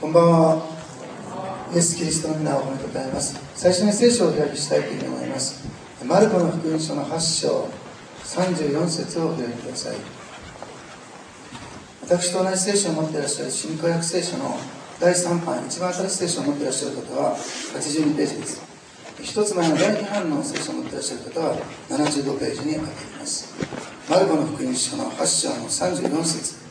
こんばんは。イエス・キリストの皆をお褒めとたえます。最初に聖書をお開きしたいというふうに思います。マルコの福音書の8章34節をお開きください。私と同じ聖書を持っていらっしゃる新科学聖書の第3版、一番新しい聖書を持っていらっしゃる方は82ページです。一つ前の第2版の聖書を持っていらっしゃる方は75ページに当てています。マルコの福音書の8章の34節、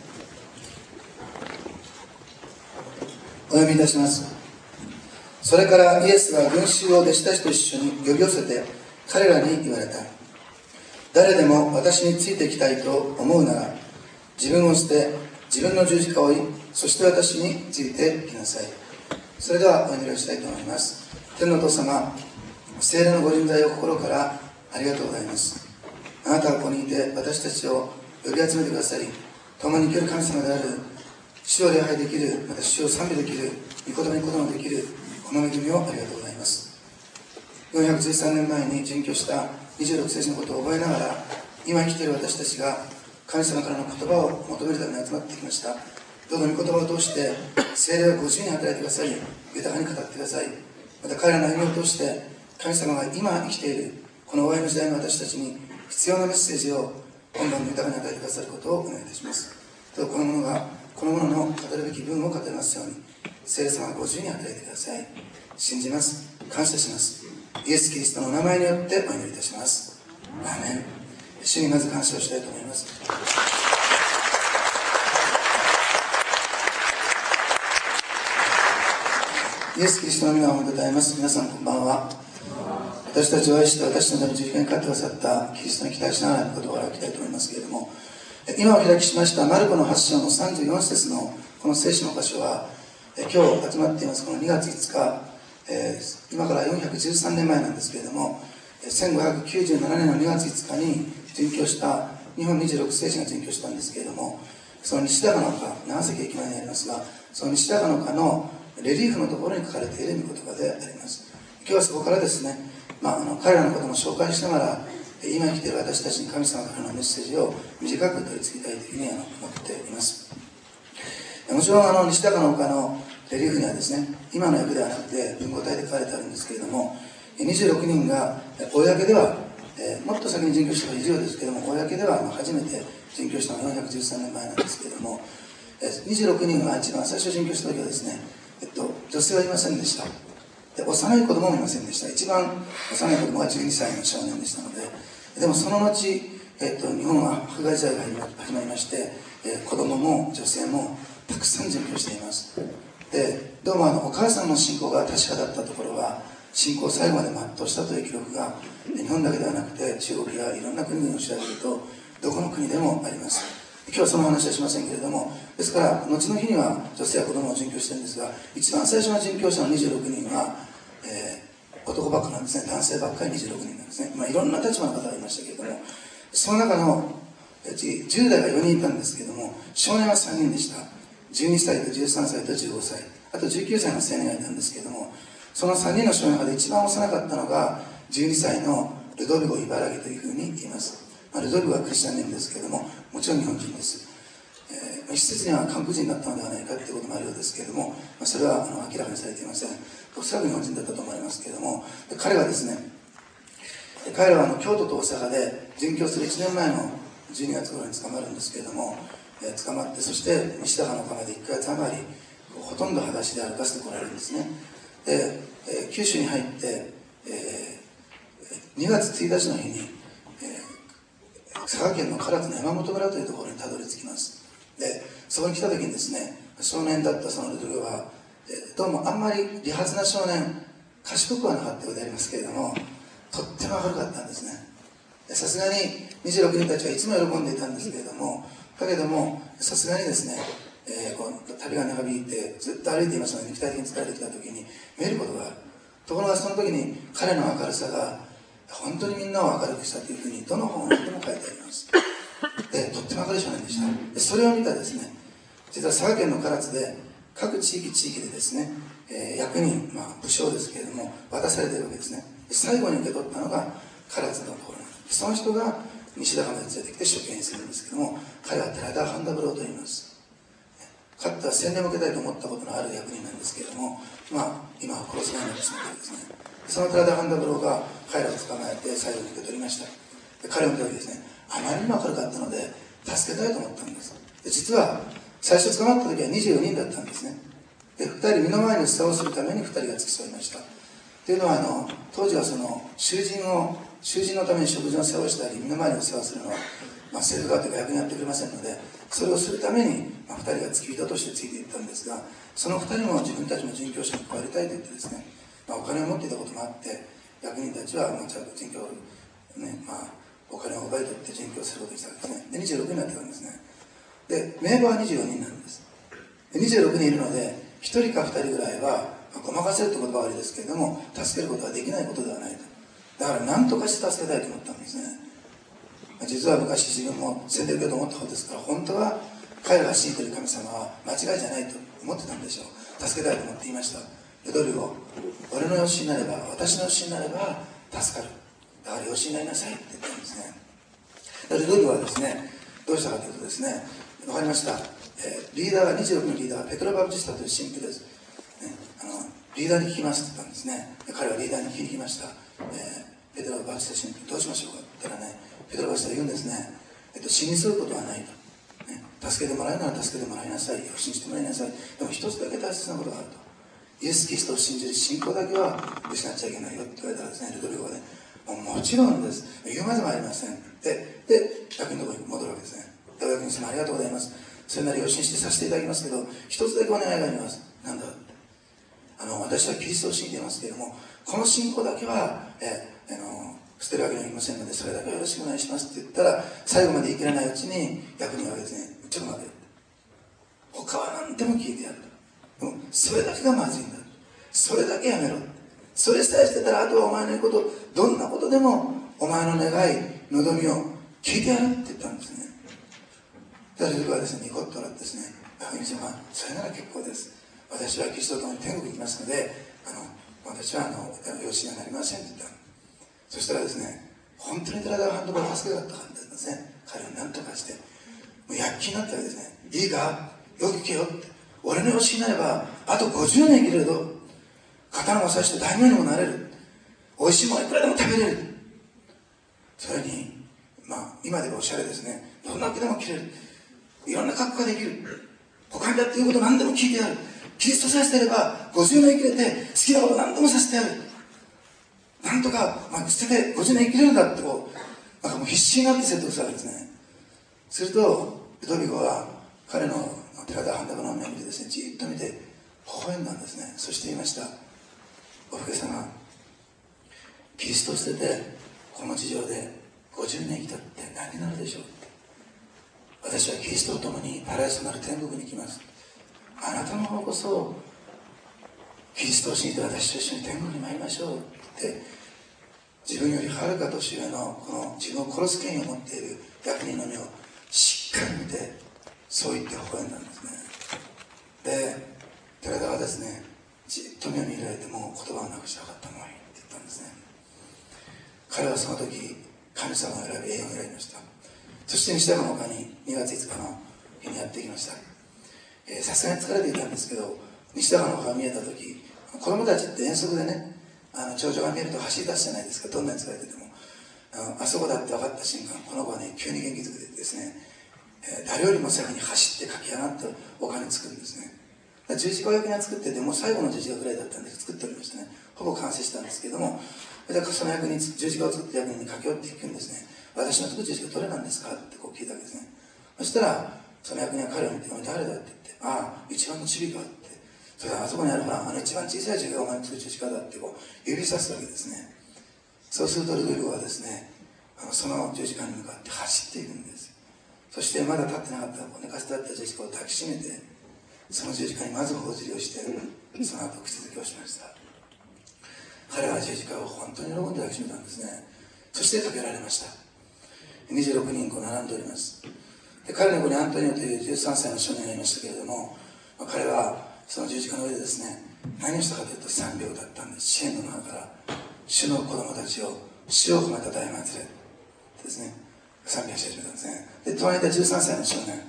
お読みいたします。それからイエスは群衆を弟子たちと一緒に呼び寄せて彼らに言われた。誰でも私についてきたいと思うなら、自分を捨て自分の十字架を追い、そして私についてきなさい。それではお祈りをしたいと思います。天のお父様、聖霊のご臨在を心からありがとうございます。あなたはここにいて私たちを呼び集めてくださり、共に生きる神様である主を礼拝できる、また主を賛美できる、御言葉に言葉のできるこの恵みをありがとうございます。413年前に殉教した26世紀のことを覚えながら、今生きている私たちが神様からの言葉を求めるために集まってきました。どうぞ御言葉を通して聖霊がご自由に働いてくださり、豊かに語ってください。また彼らの歩みを通して神様が今生きているこの終わりの時代の私たちに必要なメッセージを今晩に豊かに与えてくださることをお願いいたします。どうぞこの者の語るべき文を語りますように、聖霊様がご自由に与えてください。信じます。感謝します。イエス・キリストのお名前によってお祈りいたします。アーメン。主にまず感謝をしたいと思います。イエス・キリストの皆を褒めたたえます。皆さんこんばんは。私たちを愛して私のために十字架にかかってくださったキリストに期待しながら言葉を開きたいと思いますけれども、今お開きしましたマルコの8章の34節のこの聖書の箇所は、今日集まっていますこの2月5日、今から413年前なんですけれども、1597年の2月5日に殉教した日本26世紀が殉教したんですけれども、その西高の丘、長崎駅前にありますが、その西高の丘のレリーフのところに書かれている御言葉であります。今日はそこからですね、彼らのことも紹介しながら、今生きている私たちに神様からのメッセージを短く取り次ぎたいというふうに思っています。もちろん西高の丘のレリーフにはですね、今の訳ではなくて文語体で書かれてあるんですけれども、26人が公では、もっと先に殉教した人がいるようですけれども、公では初めて殉教したのが413年前なんですけれども、26人は一番最初殉教した時はですね、女性はいませんでした。で、幼い子供もいませんでした。一番幼い子供が12歳の少年でしたので、でもその後、日本は迫害時代が始まりまして、子供も女性もたくさん殉教しています。で、どうもお母さんの信仰が確かだったところは、信仰を最後まで全うしたという記録が、日本だけではなくて中国やいろんな国々を調べると、どこの国でもあります。今日はその話はしませんけれども、ですから、後の日には女性や子供を殉教しているんですが、一番最初の殉教者の26人は、男ばっかなんですね。男性ばっかり26人なんですね。いろんな立場の方がいましたけれども、その中の10代が4人いたんですけれども、少年は3人でした。12歳と13歳と15歳、あと19歳の青年がいたんですけれども、その3人の少年の中で一番幼かったのが12歳のルドビゴ・イバラギというふうに言います。ルドビゴはクリスチャンネームですけれども、もちろん日本人です。一説には韓国人だったのではないかということもあるようですけれども、それは明らかにされていません。おそらく日本人だったと思いますけれども、彼はですね、彼らは京都と大阪で殉教する1年前の12月頃に捕まるんですけれども、捕まって、そして西高の丘まで1ヶ月余りほとんど裸足で歩かせてこられるんですね。で、九州に入って、2月1日の日に、佐賀県の唐津の山本村というところにたどり着きます。で、そこに来た時にですね、少年だったそのルドルは、どうもあんまり利発な少年、賢くはなかったようでありますけれども、とっても明るかったんですね。さすがに26人たちはいつも喜んでいたんですけれども、だけどもさすがにですね、この旅が長引いてずっと歩いていますので肉体的に疲れてきた時に見えることがある。ところがその時に彼の明るさが本当にみんなを明るくしたというふうにどの本でも書いてあります。で、とっても明るい少年でした。で、それを見たですね、実は佐賀県の唐津で各地域でですね、役人、武将ですけれども渡されているわけですね。で、最後に受け取ったのが唐津のところなんです。その人が西高まで連れてきて処刑にするんですけども、彼は寺田半田五郎と言います。 かつては洗礼を受けたいと思ったことのある役人なんですけれども、今は殺されないようにしてですね、その寺田半田五郎が彼らを捕まえて最後に受け取りました。で彼を見た時ですね、あまりにも明るかったので助けたいと思ったんです。で実は最初捕まった時は24人だったんですね。で2人身の前に蓋をするために2人が付き添いました。というのは当時はその囚人のために食事の世話をしたり身の前にお世話するのは、政府側というか役にやってくれませんので、それをするために、2人が付き人としてついていったんですが、その2人も自分たちの殉教者に加わりたいと言ってですね、お金を持っていたこともあって役人たちはちゃんと殉教をね、お金を奪い取って殉教することにしたんですね。で26になってたんですね。で名簿は24人なんです。で26人いるので1人か2人ぐらいはごまかせるという言葉は悪いですけれども助けることはできないことではないと。だから何とかして助けたいと思ったんですね。実は昔自分も洗礼受けようと思ったことですから、本当は彼らが信じている神様は間違いじゃないと思ってたんでしょう。助けたいと思っていました。ルドリゴ、俺の養子になれば、私の養子になれば助かる、だから養子になりなさいって言ったんですね。ルドリゴはですね、どうしたかというとですね、分かりました、リーダーが26のリーダーはペトロバプティスタという神父です、リーダーに聞きますって言ったんですね。彼はリーダーに聞きに来ました。ペトロバプティスタ神父どうしましょうかって言ったらね、ペトロバプティスタ言うんですね、死にそういうことはないと、助けてもらえるなら助けてもらいなさいよ、信じてもらいなさい。でも一つだけ大切なことがあると、イエス・キリストを信じる信仰だけは失っちゃいけないよって言われたらですね、ルドリゴはね、もちろんです、言うまでもありません。で役人のところに戻るわけですね。で役人様ありがとうございます、それなりを信じてさせていただきますけど、一つだけお願いがあります。なんだって、私はキリストを信じていますけれども、この信仰だけは捨てるわけにはいきませんので、それだけよろしくお願いしますって言ったら、最後まで言い切れないうちに役人はですね、ちょっと待て、他は何でも聞いてやると、それだけがまずいんだ、それだけやめろ、それさえしてたらあとはお前の言うこと、どんなことでもお前の願い望みを聞いてやるって言ったんですね。だから僕はですね、ニコッと笑ってですね、役人様それなら結構です、私はキリストと共に天国に行きますので、私は養子にはなりませんって言った。そしたらですね、本当に寺田監督が助けがあったかったんですね。彼を何とかして、もう躍起になったらですね、いいか、よく聞けよって、俺の養子になればあと50年生きれると、刀も刺して大名にもなれる、おいしいものいくらでも食べれる、それに今ではおしゃれですね、どんな服でも着れる、いろんな格好ができる、他にだっていうこと何でも聞いてやる、キリストさえしてれば50年生きれて好きなこと何でもさせてやる、なんとか、捨てて50年生きれるんだってもう必死になって説得されるんですね。するとルドビゴは彼の寺田半田の目を見てですね、じっと見て微笑んだんですね。そして言いました。お武家様、キリストを捨ててこの地上で50年生きたって何になるでしょう。私はキリストと共にパラダイスとなる天国に行きます。あなたの方こそキリストを信じて私と一緒に天国に参りましょうって、自分よりはるか年上のこの自分を殺す権威を持っている役人の目をしっかり見て、そう言って微笑んだんですね。で寺田はですね、じっと目を見られても言葉をなくしなかったのがいいって言ったんですね。彼はその時神様を選び、栄養を選びました。そして西高の丘に2月5日の日にやってきました。さすがに疲れていたんですけど、西高の丘が見えた時、子供たちって遠足でね、頂上が見えると走り出すじゃないですか、どんなに疲れてても。あそこだって分かった瞬間、この子はね急に元気づけてですね、誰よりも先に走って駆け上がって丘に着くんですね。十字架を役には作ってて、もう最後の十字架ぐらいだったんで作っておりましたね。ほぼ完成したんですけども、だからその役に十字架を作った役人に駆け寄っていくんですね。私の作る十字架どれなんですかってこう聞いたわけですね。そしたらその役人は彼を見て、誰だって言って、一番のチビかって、それであそこにあるほら一番小さい十字架がお前の作る十字架だってこう指さすわけですね。そうするとルドリゴはですね、その十字架に向かって走っていくんです。そしてまだ立ってなかった寝かせてあった十字架を抱きしめて、その十字架にまず頬ずりをして、その後口づけをしました。彼は十字架を本当に喜んで抱きしめたんですね。そしてかけられました。26人こう並んでおります。で彼の子にアントニオという13歳の少年がいましたけれども、彼はその十字架の上でですね、何をしたかというと賛美を歌ったんです。支援の中から主の子供たちを主を褒めた大祭れですね、賛美をし始めたんですね。で隣にいた13歳の少年、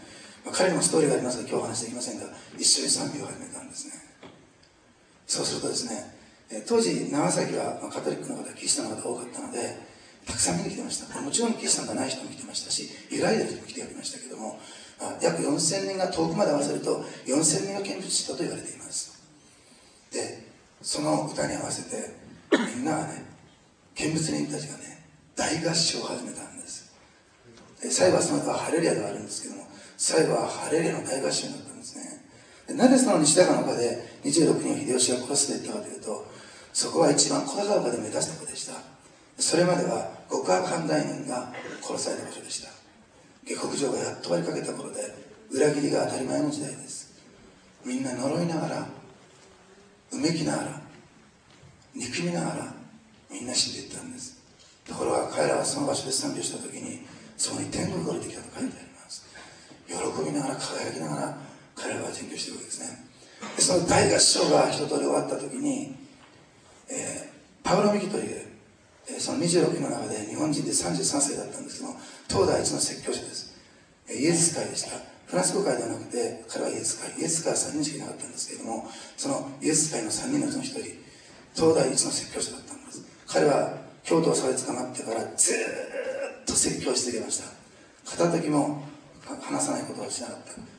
彼にもストーリーがありますが今日お話できませんが、一緒に賛美を始めたんですね。そうするとですね、当時長崎はカトリックの方、キリストの方が多かったので、たくさん見に来てました。もちろんキリストがない人も来てましたし、揺らいでる人も来ておりましたけども、約4000人が遠くまで合わせると4000人が見物したと言われています。で、その歌に合わせてみんながね、見物人たちがね、大合唱を始めたんです。で、最後はその後はハレルヤではあるんですけども、最後はハレルヤの大合唱になったんですね。で、なぜその西高の丘で26人を秀吉が殺すと言ったかというと、そこは一番小高岡で目立つところでした。それまでは極悪犯罪人が殺された場所でした。下克上がやっと終わりかけた頃で、裏切りが当たり前の時代です。みんな呪いながら、うめきながら、憎みながら、みんな死んでいったんです。ところが彼らはその場所で賛美をしたときに、そこに天国が降りてきたと書いてあります。喜びながら、輝きながら、彼らは宣教しているわけですね。で、その大合唱が一通り終わったときに、パウロ・ミキという、その26人の中で日本人で33歳だったんですけども、東大一の説教者です。イエス会でした。フランス語会ではなくて、彼はイエス会は3人しかいなかったんですけれども、そのイエス会の3人のうちの1人、東大一の説教者だったんです。彼は京都をされ捕まってからずーっと説教し続けました。片時も話さないことはしなかった。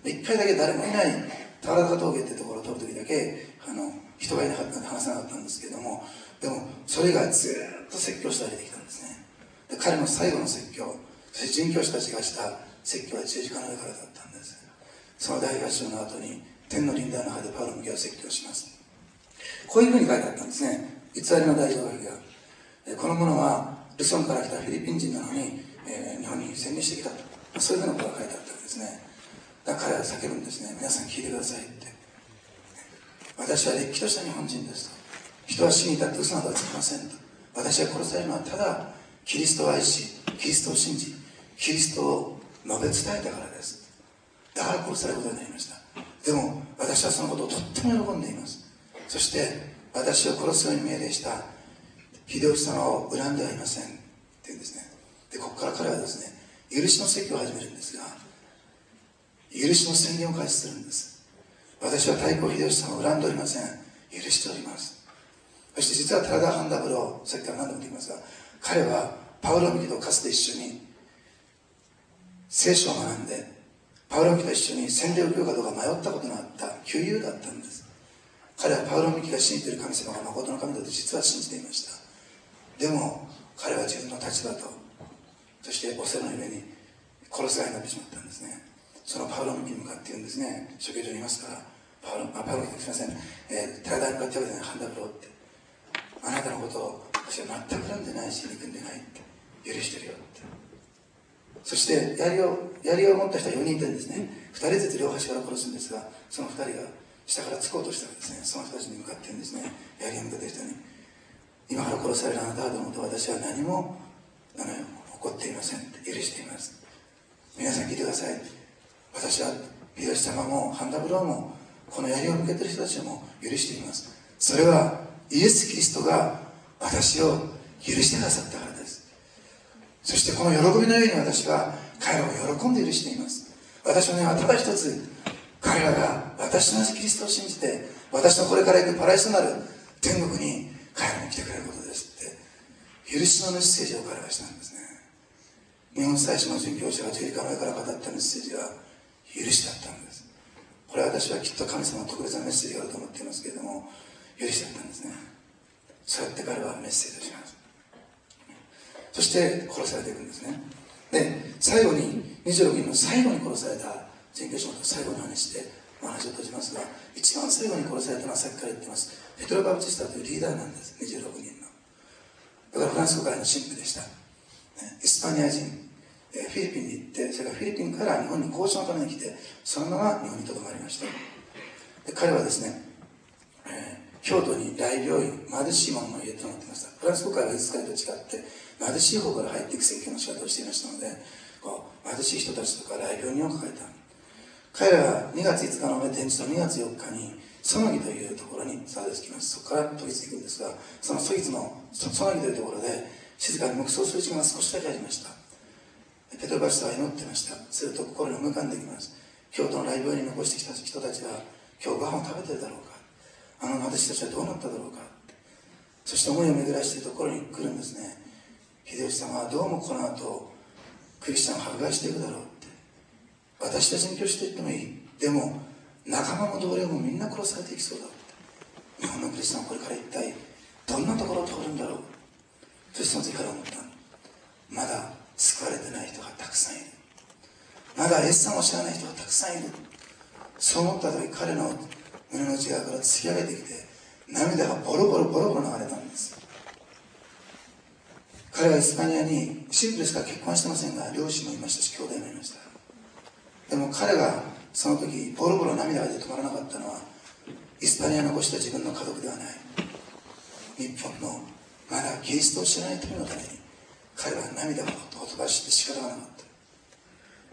一回だけ誰もいない俵坂峠っていうところを通る時だけ人がいなかったので話さなかったんですけれども、でもそれがずーっと説教して歩いてきたんですね。で、彼の最後の説教、そして殉教師たちがした説教は十字架の上からだったんです。その大合唱の後に天の臨在の中でパウロ向きは説教します。こういうふうに書いてあったんですね。偽りの大乗書きが、この者はルソンから来たフィリピン人なのに、日本に潜入してきたと、そういうふうなことが書いてあったわけですね。だから彼は叫ぶんですね。皆さん聞いてくださいって。私はれっきとした日本人ですと。人は死に至って嘘などはつきませんと。私が殺されるのはただキリストを愛し、キリストを信じ、キリストを述べ伝えたからです。だから殺されることになりました。でも私はそのことをとっても喜んでいます。そして私を殺すように命令した秀吉様を恨んではいませんって言うんですね。で、ここから彼はですね、許しの説教を始めるんですが、許しの宣言を開始するんです。私は太閤秀吉様を恨んでおりません。許しております。そして実は寺田半三郎、さっきから何度も言っていますが、彼はパウロ・ミキとかつて一緒に聖書を学んで、パウロ・ミキと一緒に洗礼を受けるかどうか迷ったことのあった旧友だったんです。彼はパウロ・ミキが信じている神様が誠の神だと実は信じていました。でも彼は自分の立場と、そしてオセロの上に殺すがいになってしまったんですね。そのパウロ・ミキに向かって言うんですね。処刑場にいますから、パウロ・ミキ、すみません、寺田に向かって言われた半三郎って、あなたのことを私は全く恨んでないし憎んでないって、許してるよって。そして槍を持った人は4人いてですね、2人ずつ両端から殺すんですが、その2人が下から突こうとしたらですね、その人たちに向かって言うんですね、槍を向けてる人に、今から殺されるあなたはと思うと私は何も怒っていませんって、許しています。皆さん聞いてください。私は秀吉様も半三郎もこの槍を向けてる人たちも許しています。それはイエス・キリストが私を許してくださったからです。そしてこの喜びのように私は彼らを喜んで許しています。私の願いはただ一つ、彼らが私のキリストを信じて、私のこれから行くパライスとなる天国に彼らも来てくれることですって許しのメッセージを彼らがしたんですね。日本最初の殉教者が十字架の上から語ったメッセージは許しだったんです。これは私はきっと神様の特別なメッセージがあると思っていますけれども、許しだったんですね。そうやって彼はメッセージをします。そして殺されていくんですね。で、最後に26人の最後に殺された殉教者の最後の話でお話を閉じますが、一番最後に殺されたのはさっきから言ってます、ペトロ・バプティスタというリーダーなんです。26人の。だからフランス語からの神父でした。イスパニア人、フィリピンに行って、それからフィリピンから日本に交渉のために来て、そのまま日本にとどまりました。で、彼はですね、京都に大病院、貧しい者の家となっていました。フランス国会はイスラエルと違って貧しい方から入っていく宣教の仕方をしていましたので、貧しい人たちとか大病人を抱えた。彼らは2月5日の天地と2月4日にソノギというところにたどり着きます。そこから飛びついていくんですが、そのソノギというところで静かに黙想する時間が少しだけありました。ペトロバスタは祈ってました。すると心に浮かんできます。 京都のライブに残してきた人たちは今日ご飯を食べてるだろうか、あの私たちはどうなっただろうか、そして思いを巡らしているところに来るんですね。秀吉様はどうもこの後クリスチャンを迫害していくだろうって、私たちに拒していってもいい、でも仲間も同僚もみんな殺されていきそうだって、日本のクリスチャンはこれから一体どんなところを通るんだろう。そしてその時から思った。まだ救われてない人がたくさんいる、まだイエス様を知らない人がたくさんいる。そう思った時、彼の胸の内側から突き上げてきて涙がボロボロボロボロ流れたんです。彼はイスパニアにシンプルですから結婚はしてませんが、両親もいましたし兄弟もいました。でも彼がその時ボロボロ涙が出て止まらなかったのは、イスパニアに残した自分の家族ではない、日本のまだキリストを知らない人のために彼は涙をほとばしって仕方がなかった。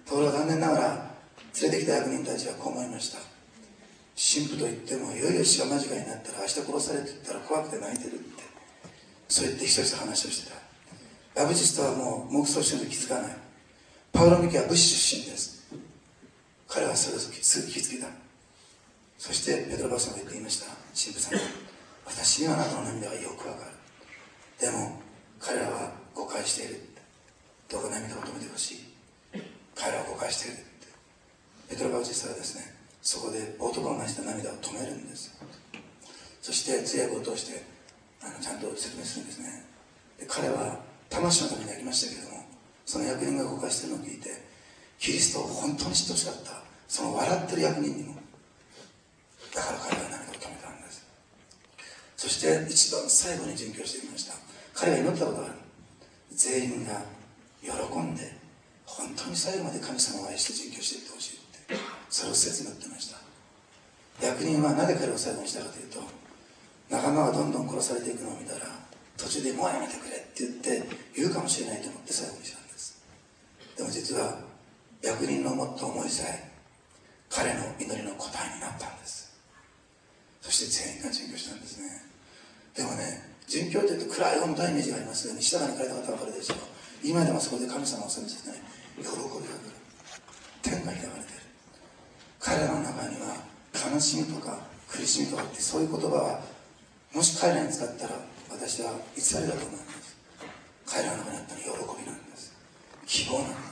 ところが残念ながら連れてきた役人たちはこう思いました。神父と言ってもいよいよ死が間近になったら明日殺されていったら怖くて泣いてるって、そう言って一人と話をしてた。バプテストはもう黙想してると気づかない。パウロ・ミキは武士出身です。彼はそれをすぐ気づけた。そしてペトロバスが言っていました。神父さん、私にはあなたの涙がよくわかる、でも彼らは誤解している、どうか涙を止めてほしい、彼らは誤解しているってペトロバプテストはですね、そこで男のなした涙を止めるんです。そして通訳を通してちゃんと説明するんですね。で彼は魂のために泣きましたけれども、その役人が誤解しているのを聞いて、キリストを本当に知ってほしかった、その笑ってる役人にも、だから彼は涙を止めたんです。そして一番最後に殉教していました。彼が祈ったことがある。全員が喜んで本当に最後まで神様を愛して殉教していってほしいって、それを切に言ってました。役人はなぜ彼を最後にしたかというと、仲間がどんどん殺されていくのを見たら途中でもうやめてくれって言うかもしれないと思って最後にしたんです。でも実は役人の持った思いさえ彼の祈りの答えになったんです。そして全員が殉教したんですね。でもね、殉教というと暗い重たいイメージがありますが、西田に行かれた方は分かるでしょう。今でもそこで神様を責めてね、喜びが来る、天が開かれている。彼らの中には悲しみとか苦しみとかってそういう言葉はもし彼らに使ったら私は偽りだと思います。彼らの中にあったのは喜びなんです、希望なんです、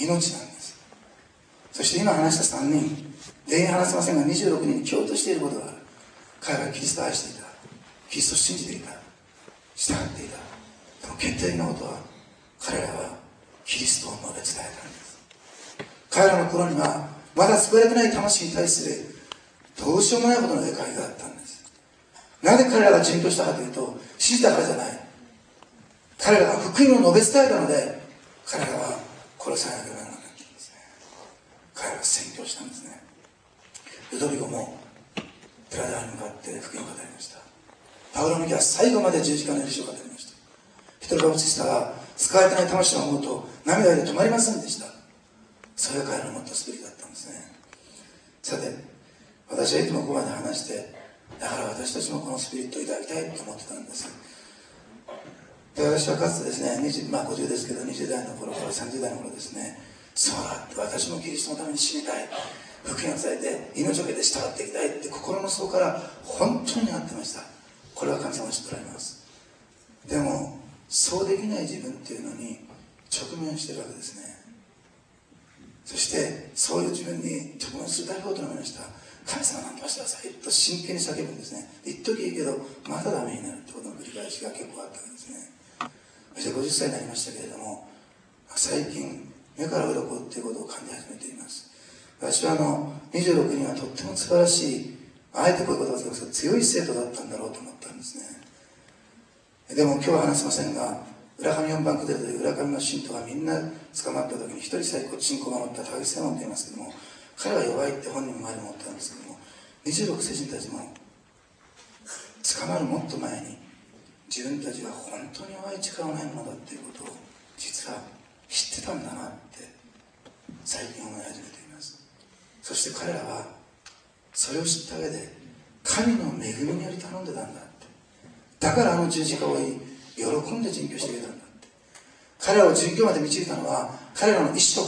命なんです。そして今話した3人全員話せませんが26人に共通していることがある。彼らはキリストを愛していた、キリストを信じていた、従っていた。でも決定的なことは、彼らはキリストを述べ伝えたんです。彼らの頃にはまだ救われてない魂に対するどうしようもないほどの理解があったんです。なぜ彼らが殉教したかというと、信じたからじゃない。彼らが福音を述べ伝えたので、彼らは殺されなければならなかったんですね。彼らは宣教したんですね。ルドビゴも寺田に向かって福音を語りました。パウロ・ミキは最後まで十字架の歴史を語りました。ペトロ・バプテスタは救われてない魂を思うと涙で止まりませんでした。それが彼の持ったスピリットだったんですね。さて、私はいつもここまで話して、だから私たちもこのスピリットをいただきたいと思ってたんです。で、私はかつてですね、50ですけど20代の頃から30代の頃ですね、そうだって私もキリストのために死にたい、福音を伝えて命を懸けて従っていきたいって心の底から本当に願ってました。これは神様に知っておられます。でもそうできない自分っていうのに直面しているわけですね。そしてそういう自分に直面するだけをと思いました。神様なんとかしてくださいと真剣に叫ぶんですね。一時いいけどまたダメになるってことの繰り返しが結構あったわけですね。そして50歳になりましたけれども、最近目から鱗っていうことを感じ始めています。私は26人はとっても素晴らしい、あえてこういうことを使いますけど強い生徒だったんだろうと思ったんですね。でも今日は話せませんが、浦上4番クデルという浦上の信徒がみんな捕まった時に一人さえ信仰を守った高木専門と言いますけども、彼は弱いって本人も前に思ったんですけども、26世人たちも捕まるもっと前に自分たちは本当に弱い力のないものだっていうことを実は知ってたんだなって最近思い始めています。そして彼らはそれを知った上で神の恵みにより頼んでたんだって、だから十字架を喜んで殉教してくれたんだって。彼らを殉教まで導いたのは彼らの意志とか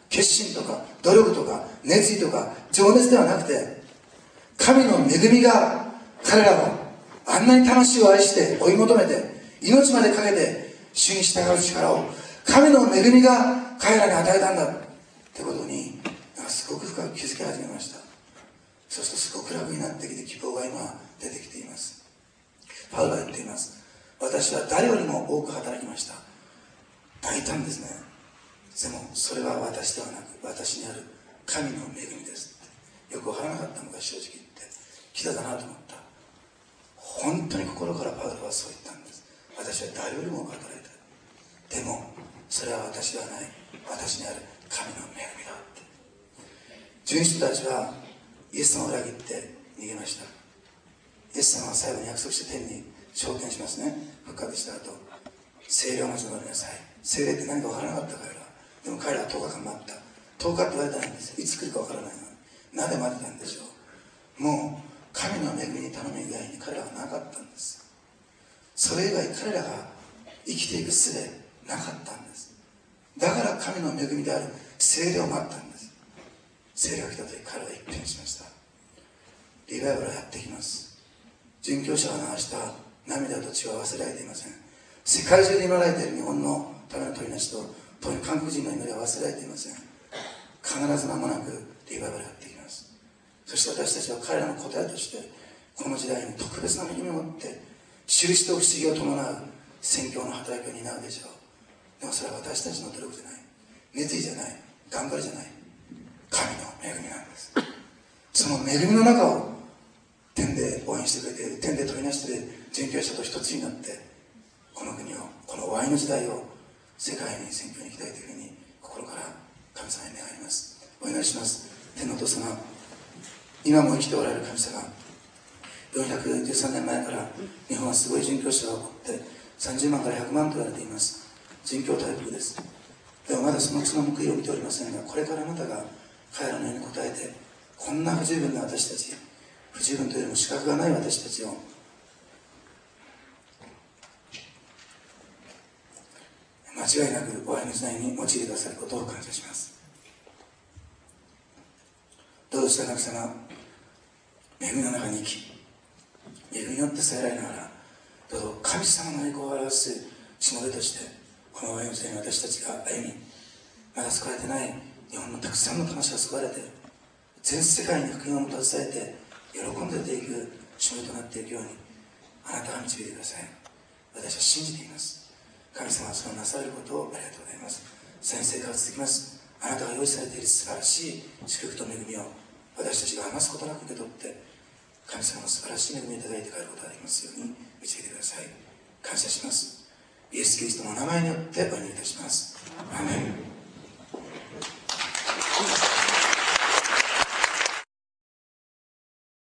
決心とか努力とか熱意とか情熱ではなくて、神の恵みが彼らをあんなに魂を愛して追い求めて命までかけて主に従う力を神の恵みが彼らに与えたんだってことにすごく深く気づき始めました。そうするとすごく楽になってきて希望が今出てきています。パウロは言っています。私は誰よりも多く働きました。大胆ですね。でもそれは私ではなく私にある神の恵みです。よくわからなかったのが正直言って来ただなと思った。本当に心からパウロはそう言ったんです。私は誰よりも多く働いた。でもそれは私ではない、私にある神の恵みだって。十二使徒たちはイエス様を裏切って逃げました。イエス様は最後に約束して天に昇天しますね。復活した後、聖霊を待ち望みなさい。聖霊って何か分からなかった彼ら。でも彼らは10日間待った。10日って言われたらいいんですよ。いつ来るか分からないのに。なぜ待ってたんでしょう。もう神の恵みに頼む以外に彼らはなかったんです。それ以外彼らが生きていく術なかったんです。だから神の恵みである聖霊を待ったんです。聖霊が来た時彼は一変しました。リバイバルはやってきます。殉教者が流した涙と血は忘れられていません。世界中で祈られている日本のための取りなしと特に韓国人の祈りは忘れられていません。必ず間もなくリバイバルがやってきます。そして私たちは彼らの答えとしてこの時代に特別な恵みを持って印と不思議を伴う宣教の働きを担うでしょう。でもそれは私たちの努力じゃない、熱意じゃない、頑張りじゃない、神の恵みなんです。その恵みの中を天で応援してくれている、天で取りなしている殉教者と一つになってこの国を、この終わりの時代を世界に宣教に行きたいというふうに心から神様に願います。お祈りします。天のお父様、今も生きておられる神様、413年前から日本はすごい殉教者が起こって30万から100万と言われています。殉教大国です。でもまだその報いを見ておりませんが、これからあなたが彼らのように答えて、こんな不十分な私たち、不十分というよりも資格がない私たちを間違いなく終わりの時代に用いてくださることを感謝します。どうぞ神様、恵みの中に生き、恵みによって支えられながら、どうぞ神様の栄光を表すしもべとしてこの終わりの時代に私たちが歩み、まだ救われてない日本のたくさんの魂が救われて、全世界に福音を携えて喜んで出ていくしもべとなっていくようにあなたが導いてください。私は信じています。神様はそのなされることをありがとうございます。先生から続きます。あなたが用意されている素晴らしい祝福と恵みを私たちが余すことなく受け取って、神様の素晴らしい恵みをいただいて帰ることができますように導いてください。感謝します。イエス・キリストの名前によってお祈りいたします。アーメン。